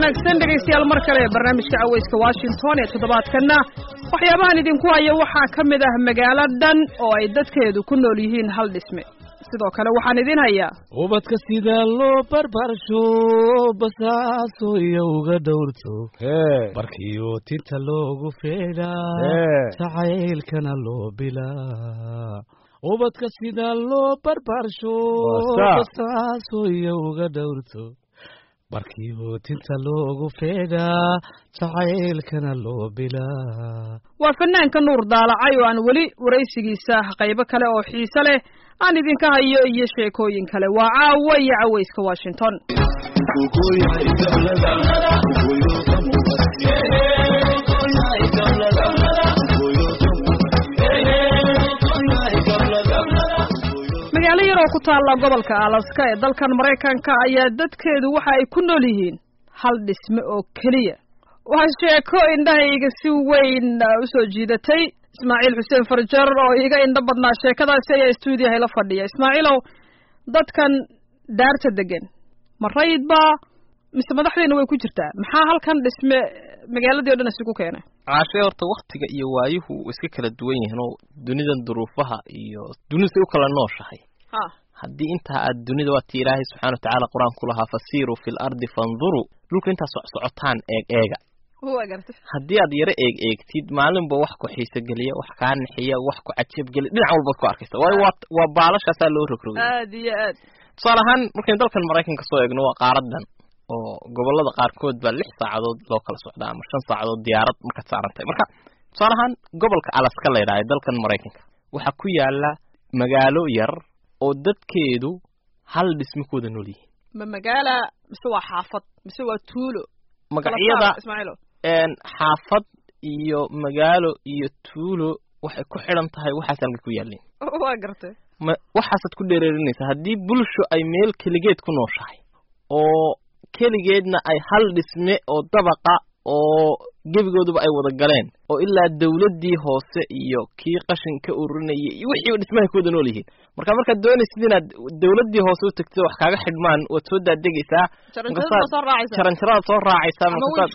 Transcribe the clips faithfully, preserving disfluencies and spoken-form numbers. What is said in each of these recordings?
wanaagsan dhegaystayaal mar kale barnaamijka cawayska Washington ee toddobaadkana waxyaabahan idinku haya waxaa ka mid ah magaaladan oo ay dadkeedu ku nool yihiin hal dhisme sidoo kale waxaan idin hayaa ubadka sida loo barbaarsho basaaso iyo uga dhowrto barkiyo tinta loogu feedaa sacaylkana loo bilaa ubadka sida loo barbaarsho basaaso iyo uga dhowrto barkiyo tinta loogu feedaa sacaylkana loo bilaa waa fanaanka Nuur Daalacay oo aan weli waraysigiisa qaybo kale oo xiiso leh aan idinka hayo iyo sheekooyin kale waa caawa iyo cawayska Washington magaalo yar oo ku taala gobolka Alaska ee dalkan Mareykanka ayaa dadkeedu waxa ay ku nool yihiin hal dhisme oo kaliya waxa sheeko indhahayga si weyn u soo jiidatay Ismaaciil Xuseen Farjar oo iga indha badnaa sheekadaasi ayaa stuudiyaha la fadhiya Ismaaciilow dadkan daarta degan marayidba mise madaxdeena way ku jirtaa maxaa halkan dhisme magaaladii oo dhan isugu keenay caashay horta waqtiga iyo waayuhu iska kala duwan yihiin oo dunidan duruufaha iyo dunida u kala nooshahay ha haddii inta aad dunida waa Ilaahay subhanahu wa ta'ala quraanku lahaa fasiiru fil ardi fanzuru dhulka inta socotaan eeg eega haddii aad yara eeg eegtid maalinba wax ku xiiso geliya wax ka naxiya wax ku cajab geliya dhinac walba ku arkaysa waa waa baalashaas loo rogrogay aad iyo aad salahan markay dalkan Mareykanka soo eegno waa qaaradan oo gobolada qaarkood baa lix saacadood loo kala socdaa ama shan saacadood diyaarad marka saarantay marka salahan gobolka Alaska la yiraahdo dalkan Mareykanka waxa ku yaala magaalo yar oo dadkeedu hal dhisme ku wada nool yihiin ma magaala mise waa xaafad mise waa tuulo magacyada Ismaaciil een xaafad iyo magaalo iyo tuulo waxay ku xiran tahay waxaas halka ku yaalin waa gartay waxaasad ku dheereerinaysa haddii bulsho ay meel kaligeed ku nooshahay oo kaligeedna ay hal dhisme oo dabaqa oo gebigooduba ay wada galeen oo ilaa dawladii hoose iyo kii qashin ka ururinayay iyo wixii dhismaha ku wada nool yihiin marka marka doonaysid inaad dawladii hoose u tagto wax kaaga xidmaan oo soo daadegaysaa jaranjarada soo raacaysa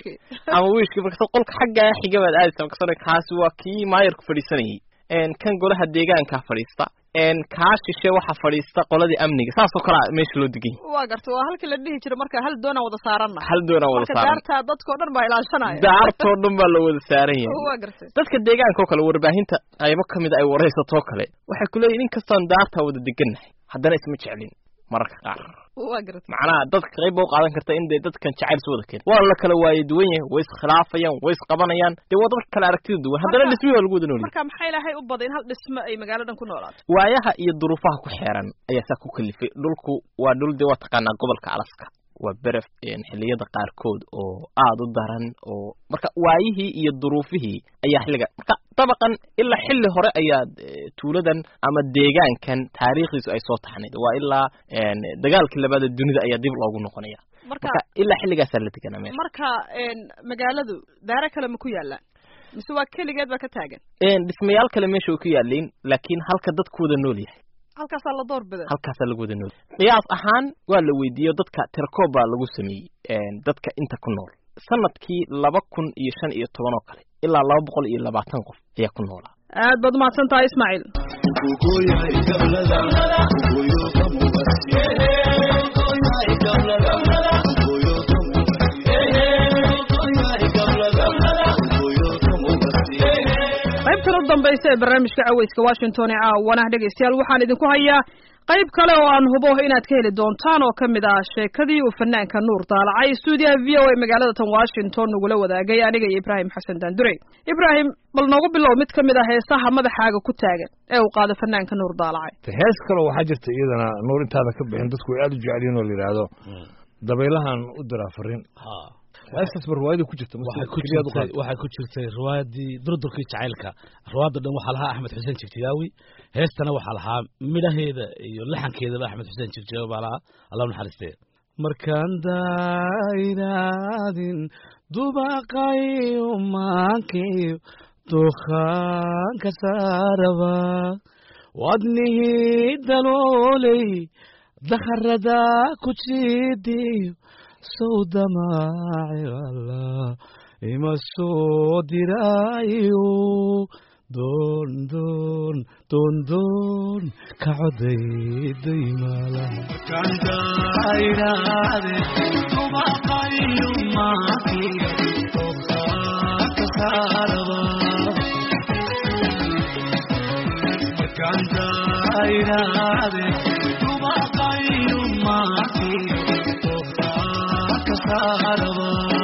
ama wiishki marka qolka xagga xiga baad aadaysaa marka kaasi waa kii maayarku fadhiisanayay een kan golaha deegaanka fadhiista een kaashishe waxa fadhiista qoladii amniga saas oo kala meesha loo digay waa gartay waa halkii la dhihi jiray marka hal doona wada saaranna hal doona wada saaran daarta dadkoo dhan baa ilaashanaya daartoo dhan baa la wada saaran yahay waa gartay dadka deegaanka oo kale warbaahinta qaybo kamid ay wareysato kale waxay ku leeyihiin in kastaan daarta wada degannahay haddana isma jeclin mararka qaar waa gartay macnaha dadka qayb oo qaadan karta in dadkan jacayl soo wada keen waa la kala waayay duwan yahay way iskhilaafayaan way isqabanayaan de waa dadka kala aragtida duwan haddana dhismo lagu wada nool marka maxay ilaahay u baday in hal dhismo ay magaaladan ku noolaato waayaha iyo duruufaha ku xeeran ayaa saa ku kalifay dhulku waa dhul de waa taqaanaa gobolka Alaska waa baraf een xilliyada qaarkood oo aad u daran oo marka waayihii iyo duruufihii ayaa xilliga marka dabaqan ilaa xilli hore ayaa tuuladan ama deegaankan taariikhdiisu ay soo taxnayd waa ilaa een dagaalkii labaad ee dunida ayaa dib loogu noqonaya marka ilaa xilligaas la deganaa meesha marka een magaaladu daara kale ma ku yaalaan mise waa kaligeed ba ka taagan een dhismayaal kale meesha ku yaaleen laakiin halka dadkooda nool yahay halkaas la door biday halkaas lagu wada nool qiyaas ahaan waa la weydiiyay dadka tirkoob baa lagu sameeyay een dadka inta ku nool sanadkii laba kun iyo shan iyo toban oo kale ilaa laba boqol iyo labaatan qof ayaa ku noolaa aad baad mahadsan tahay Ismaaciil qaybta ugu dambaysa ee barnaamijka cawayska Washington ee caawana dhageystayaal waxaan idinku hayaa qayb kale oo aan hubo inaad ka heli doontaan oo kamid ah sheekadii uu fanaanka Nuur Daalacay stuudiyaha V O A magaalada tan Washington nagula wadaagay aniga iyo Ibrahim Xasan Daandure Ibrahim bal noogu bilow mid kamid ah heesaha madaxaaga ku taagan ee uu qaado fanaanka Nuur Daalacay hees kale waxa jirta iyadana Nuur intaada ka bixin dadku aad u jecel yihiin oo yiraahdo dabaylahan u daraafrin ha أساس بروايد كوجت waxay ku jirtay waxay ku jirtay riwaayadii durdurkii jacaylka riwaayada dhan waxa lahaa Axmed Xuseen Jigjigawi heestana waxa lahaa midhaheeda iyo laxankeeda Axmed Xuseen Jigjigawi baa Allah naxariistay markaan daayiraadin dubaqay umaankiy duqan ka saaraba wadnihi daloolay dakharada ku jiidiyo sawdamaaci allah ima soo diraayo doon doon doon doon ka coday daymaalaha kandaayraade tubaqayo maaki tobsaaka saaraba kandaayraade tubaqayo maaki tobsaaka saaraba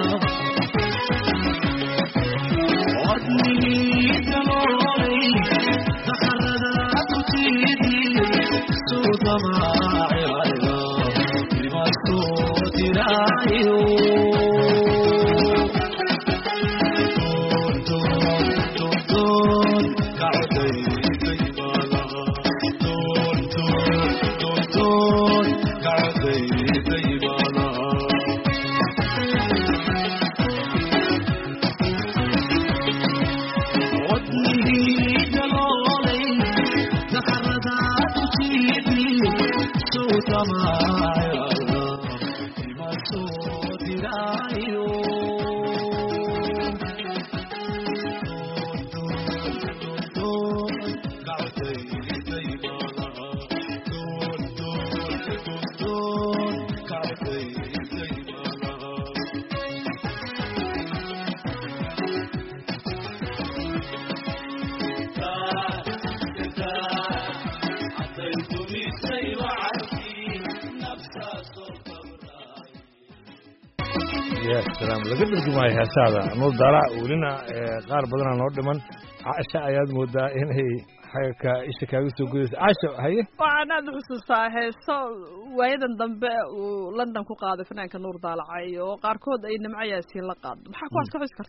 يا سلام لقد الجماعة هسادا نور دارع ولنا قار بدنا نور دمن عاشا أياد مودا إن هي حاجة إيش كاوي سوقي عاشا هي وأنا بخصوصا هي صو ويدا ضمب ولندن كو قاعدة فنان كنور دالعي وقاركود أي نمعية سين لقاد محكوا عسكر عسكر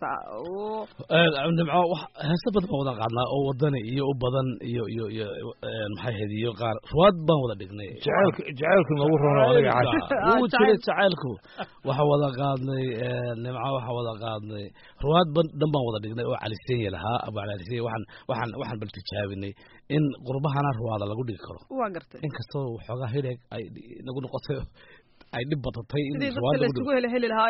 و نمعة هسبت مودا قادنا أو ودني يو بدن يو يو يو محي هذي يو قار رواد بان ودا دقني جعلك جعلك نور رونا عاشا هو تري جعلكو وحودا قادني نمعة وحودا قادني رواد بان بان ودا دقني وعلى السين لها أبو على السين وحن وحن وحن بالتجابني in qurbahana ruwaada lagu dhigi karo waa gartay in kastoo xogaa hireeg ay nagu noqotay ay dhib badatay in ruwaada lagu heli heli lahaa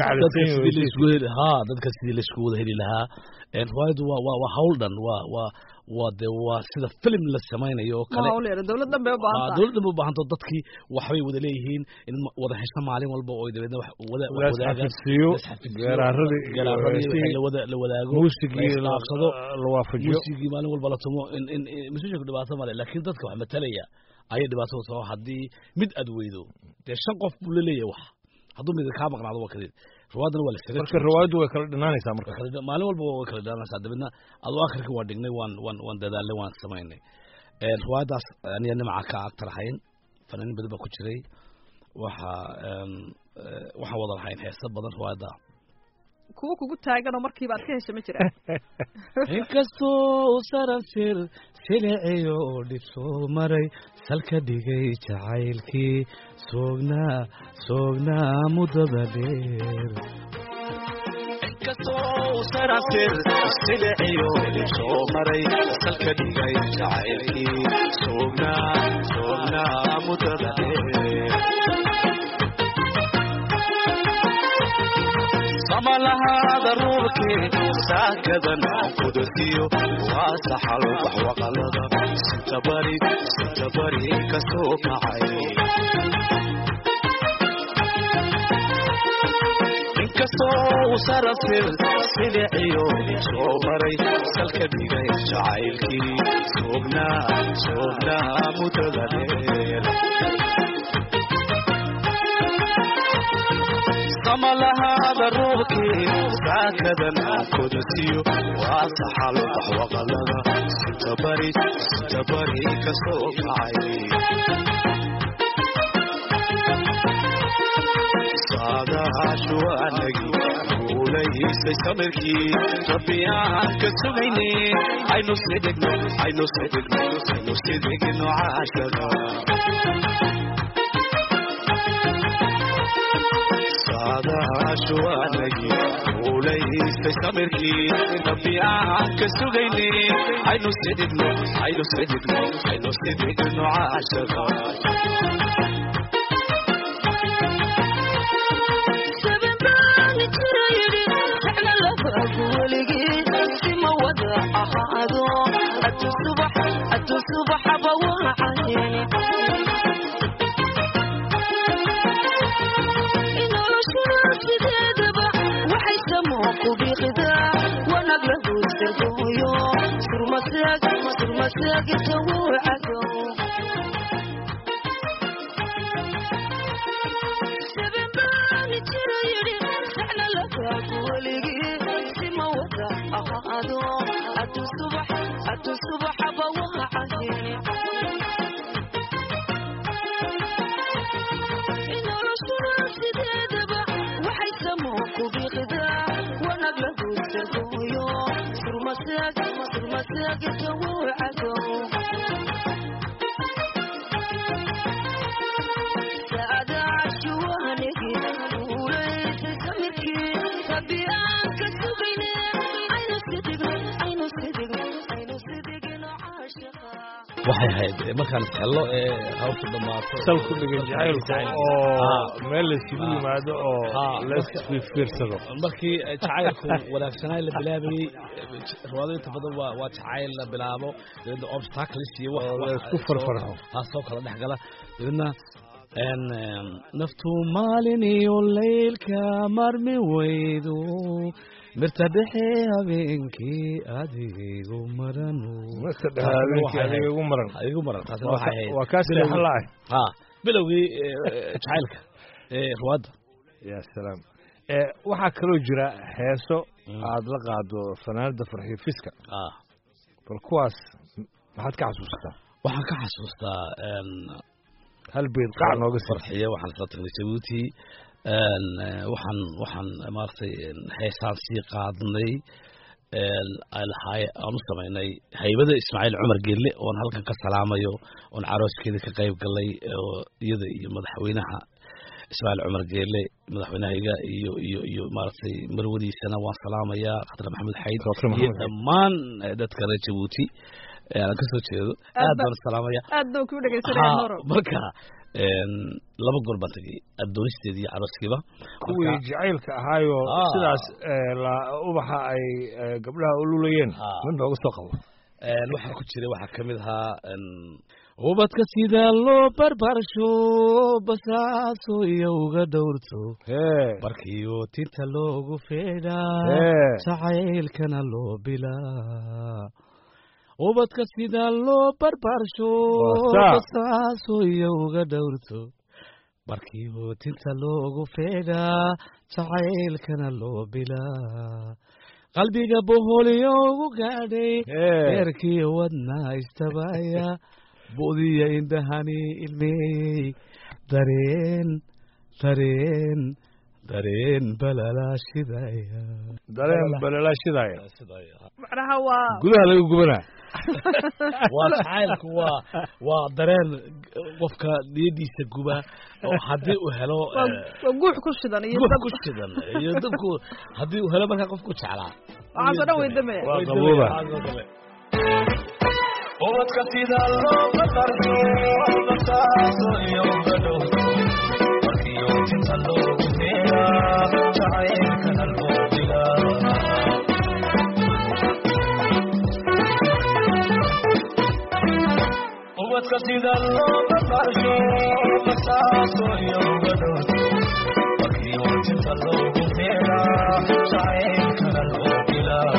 haa dadka sidii la isku wada heli lahaa een ruwaadu waa waa hawl dhan waa waa waa de waa sida film la samaynayo oo kale dawladdan bay u baahan tahay dawladdan bay u baahan tahay dadkii waxbay wada leeyihiin in wada hesho maalin walba oo dabeedna wax wada wadaagaan garaaradii garaaradii la wada la wadaago muusigii la aqsado la waafajiyo muusigii maalin walba la tumo in in muusigii dhibaato male laakiin dadka wax matalaya ayay dhibaato soo haddii mid aad weydo dee shan qof buu leeyahay wax hadduu mid ka maqnaado waa kadib ruwaadana waa la iskaga marka ruwaadu way kala dhinaanaysaa marka maalin walba way kala dhinaanaysaa dabeedna adoo akhirka waa dhignay waan waan waan dadaalay waan samaynay ee ruwaadaas aniga nimca ka agtarahayn fanaaniin badan baa ku jiray waxa waxa wada lahayn heesa badan ruwaada kuwa kugu taagan oo markiiba aad ka heshay ma jiraan inkastoo sarafir siliciyo dhiso maray salka dhigay jacaylkii soognaa soognaa muddada dheer inkastoo sarafir siliciyo dhiso maray salka dhigay jacaylkii soognaa soognaa muddada dheer samalaha daruurkii saakadan qudasiyo waa saxal wax waqalada sintabari sintabari ka soo kacay inkastoo sarafir siliciyo soo maray salka dhigay jacaylkii soognaa soognaa muddada dheer samalaha daruurkii saakadan qudasiyo waa saxal wax waqalada sintabari sintabari ka soo kacay saadaashu anagi guulaysay samirkii rabbi aan ka sugayne aynu sidhigno aynu sidhigno aynu sidhigno caashada saadaashu anagi guulaysay samirkii rabbi aan ka sugayne aynu sidhigno aynu sidhigno aynu sidhigno caashada الصبح أتو الصبح بوها عيني إنه رشنا سدادبا وحيسموك بخداع ونقله السرقويو سر مساق سر مساق الجو عدو سبباني تريري سحنا لك ولقي سما ودا أخاذو أتو الصبح أتو الصبح بوها عيني إنه رشنا سدادبا وحيسموك بخداع ونقله السرقويو سر مساق سر مساق الجو عدو سعادة عشوانك وليس سمركي فبيانك سبيني عين الصدق عين الصدق عين الصدق عاشقا waxay ahayd markaan hello ee hawsha dhamaato sal ku dhigan jacaylka oo meel la isugu yimaado oo la isfiirsado markii jacaylku wanaagsanaa la bilaabayay riwaayado inta badan waa waa jacayl la bilaabo dadna obstacles iyo wax la isku farfarxo taasoo kala dhex gala dadna een naftu maalin iyo leylka marmi weydo mirta dhexe habeenkii adigu marano mirta dhexe habeenkii adigu maran adigu maran taasina waxay ahayd waa kaas leexlaay ha bilowgii jacaylka ee riwaayada ya salaam ee waxa kaloo jira heeso aad la qaado fanaanada farxiyo fiska ah bal kuwaas maxaad ka xasuustaa waxaan ka xasuustaa een hal beed qac nooga farxiyo waxaan soo tagnay Djibouti een waxaan waxaan maartay heesaan sii qaadnay een alhaay aan sameynay haybada Ismaaciil Cumar Geelle oo halkan ka salaamayo oo arooskeeda ka qayb galay iyada iyo madaxweynaha Ismaaciil Cumar Geelle madaxweynaha iyo iyo iyo maartay marwadiisana waan salaamaya Khadra Maxamed Xayd iyo dhammaan dadka reer Djibouti aan ka soo jeedo aad baan salaamaya aad baan ku dhageysanaya Noro marka een laba goor baan tagay adoonisteedii iyo arooskiiba kuwii jacaylka ahaayo sidaas la ubaxa ay gabdhaha u lulayeen mid baa uga soo qabo een waxa ku jiray waxa kamid ahaa een ubadka sida loo barbaarsho basaaso iyo uga dhowrto barkiyo tinta loogu feedhaa jacaylkana loo bilaa ubadka sida loo barbaarsho basaaso iyo uga dhowrto barkiyo tinta loogu feedhaa jacaylkana loo bilaa qalbiga boholiyo ugu gaadhay eerkiyo wadna istabaya bu'diya indhahani ilmeeyey dareen dareen dareen balalaashidaya dareen balalaashidaya macnaha waa gudaha laga gubanaa waa jacaylku waa waa dareen qofka niyadiisa guba oo haddii uu helo waa guux ku shidan iyo guux ku shidan iyo dabku haddii uu helo markaa qofku jeclaa waxaasoo dhan way damaya waa qabooba ubadka sida loo barbaarsho basaaso iyo uga dhowrto barkiyo tinta loogu feedhaa jacaylkana loo bilaa ubadka sida loo barbaarsho basaaso iyo uga dhowrto barkiyo tinta loogu feedhaa jacaylkana loo bilaa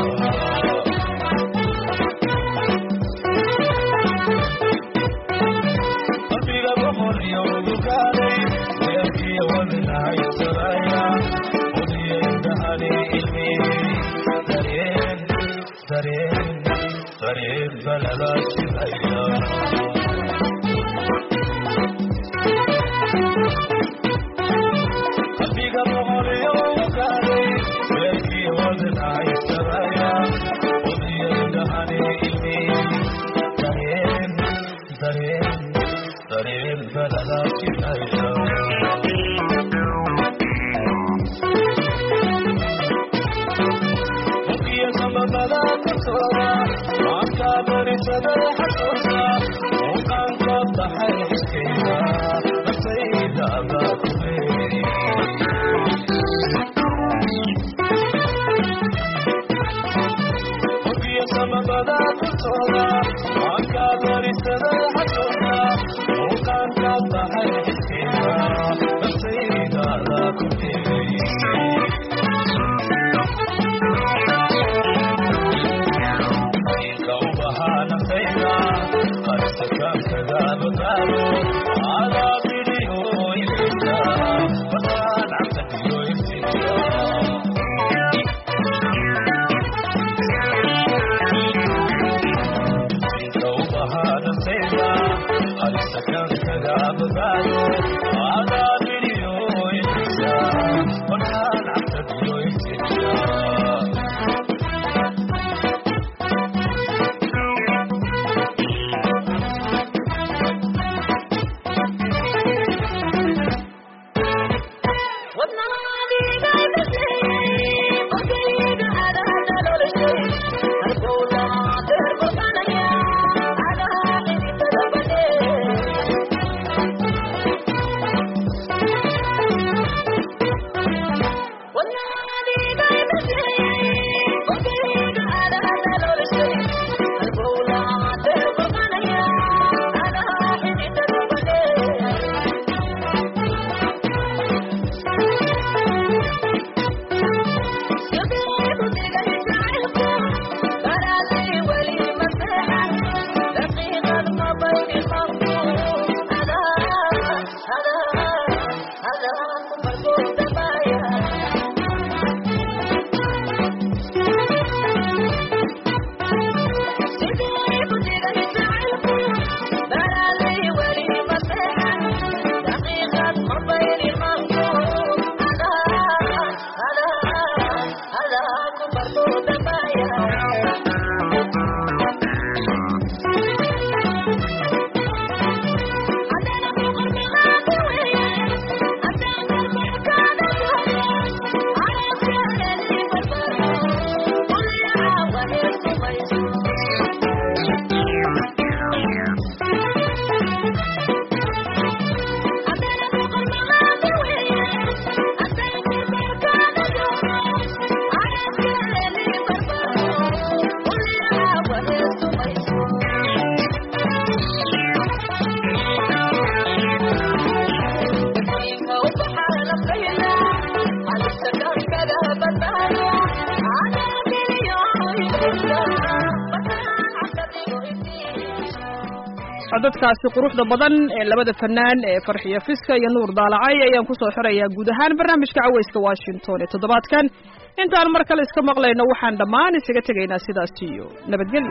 codadkaasi quruxda badan ee labada fanaan ee farxiyo fiska iyo nuur daalacay ayaan kusoo xirayaa guud ahaan barnaamijka caweyska washington ee toddobaadkan intaan mar kale iska maqlayno waxaan dhammaan isaga tegaynaa sidaas iyo nabadgelyo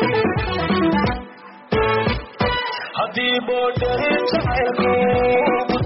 Border